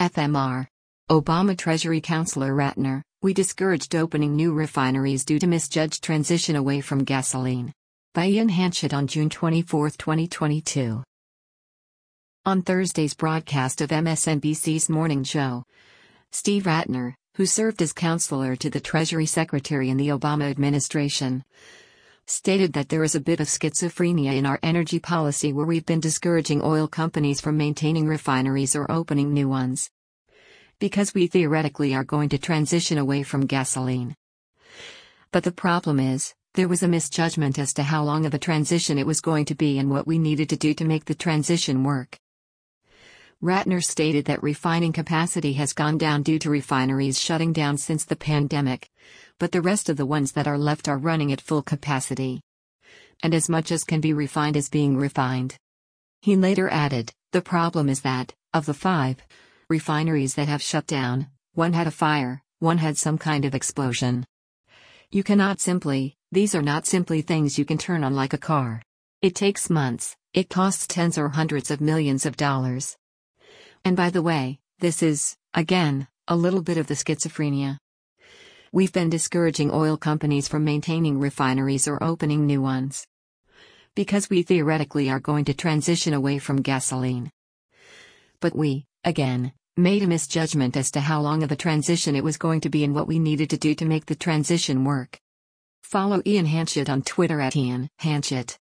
FMR. Obama Treasury Counselor Ratner, we discouraged opening new refineries due to misjudged transition away from gasoline. By Ian Hanchett on June 24, 2022. On Thursday's broadcast of MSNBC's Morning Joe, Steve Ratner, who served as counselor to the Treasury Secretary in the Obama administration, stated that there is a bit of schizophrenia in our energy policy where we've been discouraging oil companies from maintaining refineries or opening new ones, because we theoretically are going to transition away from gasoline. But the problem is, there was a misjudgment as to how long of a transition it was going to be and what we needed to do to make the transition work. Ratner stated that refining capacity has gone down due to refineries shutting down since the pandemic, but the rest of the ones that are left are running at full capacity. And as much as can be refined is being refined. He later added, the problem is that, of the 5 refineries that have shut down, 1 had a fire, 1 had some kind of explosion. These are not simply things you can turn on like a car. It takes months, it costs tens or hundreds of millions of dollars. And by the way, this is, again, a little bit of the schizophrenia. We've been discouraging oil companies from maintaining refineries or opening new ones, because we theoretically are going to transition away from gasoline. But we, again, made a misjudgment as to how long of a transition it was going to be and what we needed to do to make the transition work. Follow Ian Hanchett on Twitter at Ian Hanchett.